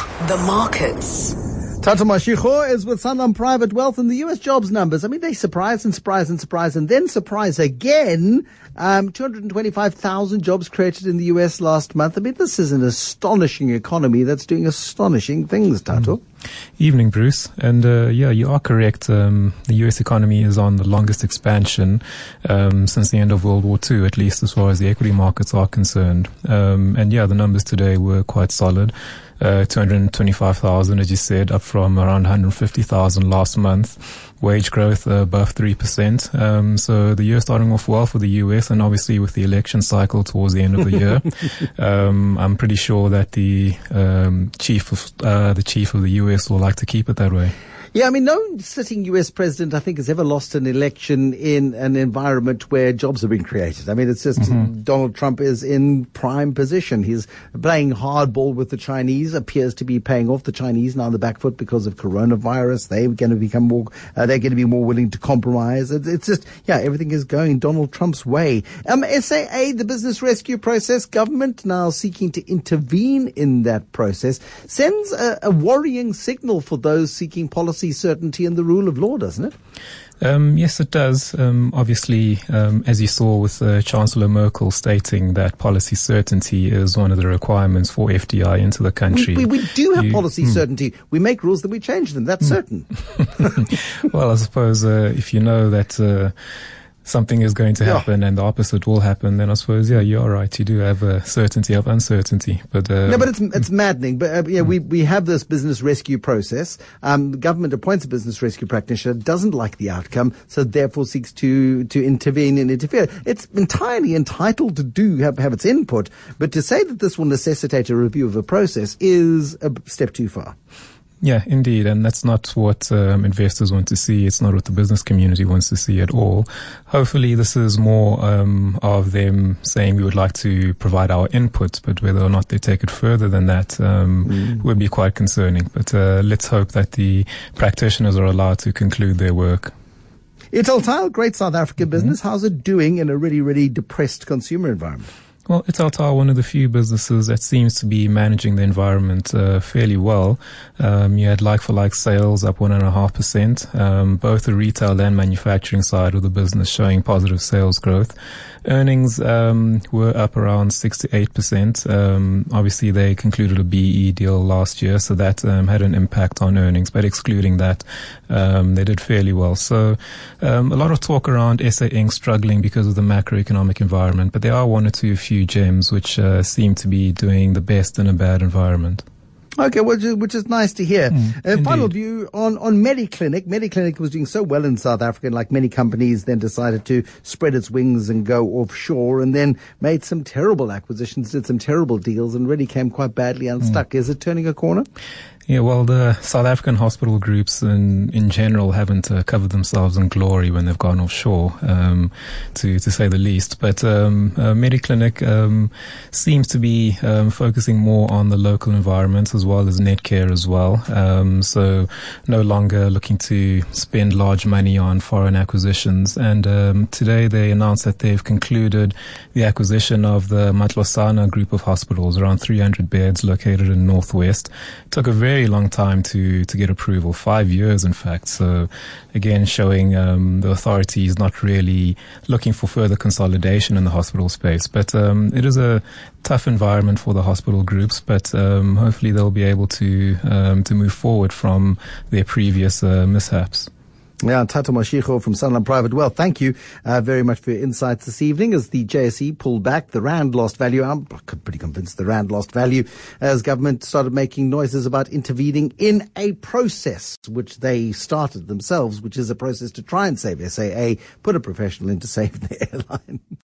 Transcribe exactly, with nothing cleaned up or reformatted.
The markets. Tata Mashiko is with Sanlam Private Wealth, and the U S jobs numbers, I mean, they surprise and surprise and surprise and then surprise again. Um, two hundred twenty-five thousand jobs created in the U S last month. I mean, this is an astonishing economy that's doing astonishing things, Tato. Mm. Evening, Bruce. And uh, yeah, you are correct. Um, the U S economy is on the longest expansion um, since the end of World War Two, at least as far as the equity markets are concerned. Um, and yeah, the numbers today were quite solid. Uh, two hundred twenty-five thousand, as you said, up from around one hundred fifty thousand last month. Wage growth uh, above three percent. Um, so the year starting off well for the U S, and obviously with the election cycle towards the end of the year, um, I'm pretty sure that the um, chief of uh, the chief of the U S will like to keep it that way. Yeah, I mean, no sitting U S president, I think, has ever lost an election in an environment where jobs have been created. I mean, it's just mm-hmm. Donald Trump is in prime position. He's playing hardball with the Chinese, appears to be paying off the Chinese now on the back foot because of coronavirus. They're going to become more, uh, they're going to be more willing to compromise. It's, it's just, yeah, everything is going Donald Trump's way. Um, S A A, the business rescue process, government now seeking to intervene in that process, sends a, a worrying signal for those seeking policy certainty and the rule of law, doesn't it? Um, yes, it does. Um, obviously, um, as you saw with uh, Chancellor Merkel stating that policy certainty is one of the requirements for F D I into the country. We, we, we do have you, policy mm. certainty. We make rules, then we change them. That's mm. certain. Well, I suppose uh, if you know that uh, something is going to happen yeah. and the opposite will happen, then I suppose, yeah, you're right. You do have a certainty of uncertainty. But uh, No, but it's it's maddening. But uh, yeah, we, we have this business rescue process. Um, the government appoints a business rescue practitioner, doesn't like the outcome, so therefore seeks to, to intervene and interfere. It's entirely entitled to do have, have its input, but to say that this will necessitate a review of a process is a step too far. Yeah, indeed. And that's not what um, investors want to see. It's not what the business community wants to see at all. Hopefully this is more um, of them saying we would like to provide our input, but whether or not they take it further than that um, mm. would be quite concerning. But uh, let's hope that the practitioners are allowed to conclude their work. Italtile, great South African business. Mm-hmm. How's it doing in a really, really depressed consumer environment? Well, Italtile, one of the few businesses that seems to be managing the environment uh, fairly well. Um, you had like-for-like sales up one and a half percent. Um, both the retail and manufacturing side of the business showing positive sales growth. Earnings um, were up around six to eight percent. Um, obviously, they concluded a B E deal last year, so that um, had an impact on earnings. But excluding that, um, they did fairly well. So um, a lot of talk around S A Incorporated struggling because of the macroeconomic environment, but there are one or two few gems which uh, seem to be doing the best in a bad environment. Okay, which is, which is nice to hear. Mm, uh, final view on, on Mediclinic. Mediclinic was doing so well in South Africa, and like many companies, then decided to spread its wings and go offshore, and then made some terrible acquisitions, did some terrible deals, and really came quite badly unstuck. Mm. Is it turning a corner? Yeah, well, the South African hospital groups in, in general haven't uh, covered themselves in glory when they've gone offshore, um, to, to say the least. But um, uh, Mediclinic um, seems to be um, focusing more on the local environment as well as Netcare as well. Um, so no longer looking to spend large money on foreign acquisitions. And um, today they announced that they've concluded the acquisition of the Matlosana group of hospitals, around three hundred beds located in Northwest. It took a very very long time to, to get approval, five years in fact. So again, showing um, the authorities not really looking for further consolidation in the hospital space. But um, it is a tough environment for the hospital groups, but um, hopefully they'll be able to um, to move forward from their previous uh, mishaps. Yeah, Tata Mashiko from Sanlam Private Wealth, thank you uh, very much for your insights this evening. As the J S E pulled back, the Rand lost value. I'm pretty convinced the Rand lost value as government started making noises about intervening in a process which they started themselves, which is a process to try and save S A A, put a professional in to save the airline.